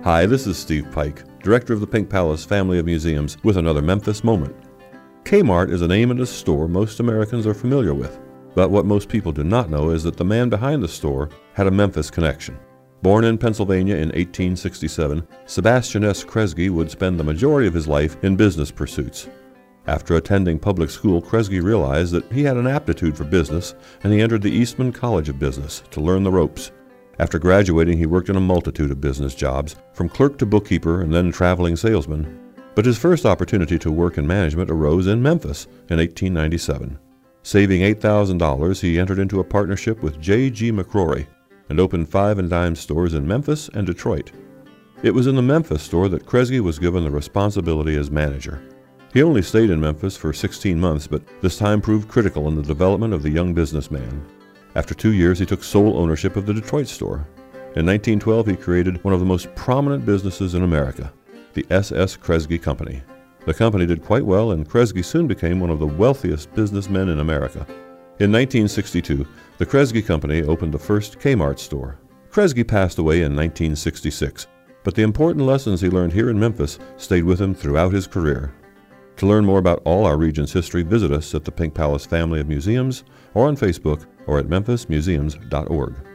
Hi, this is Steve Pike, Director of the Pink Palace Family of Museums, with another Memphis Moment. Kmart is a name and a store most Americans are familiar with, but what most people do not know is that the man behind the store had a Memphis connection. Born in Pennsylvania in 1867, Sebastian S. Kresge would spend the majority of his life in business pursuits. After attending public school, Kresge realized that he had an aptitude for business, and he entered the Eastman College of Business to learn the ropes. After graduating, he worked in a multitude of business jobs, from clerk to bookkeeper and then traveling salesman. But his first opportunity to work in management arose in Memphis in 1897. Saving $8,000, he entered into a partnership with J.G. McCrory and opened 5 and dime stores in Memphis and Detroit. It was in the Memphis store that Kresge was given the responsibility as manager. He only stayed in Memphis for 16 months, but this time proved critical in the development of the young businessman. After 2 years, he took sole ownership of the Detroit store. In 1912, he created one of the most prominent businesses in America, the S.S. Kresge Company. The company did quite well, and Kresge soon became one of the wealthiest businessmen in America. In 1962, the Kresge Company opened the first Kmart store. Kresge passed away in 1966, but the important lessons he learned here in Memphis stayed with him throughout his career. To learn more about all our region's history, visit us at the Pink Palace Family of Museums or on Facebook or at memphismuseums.org.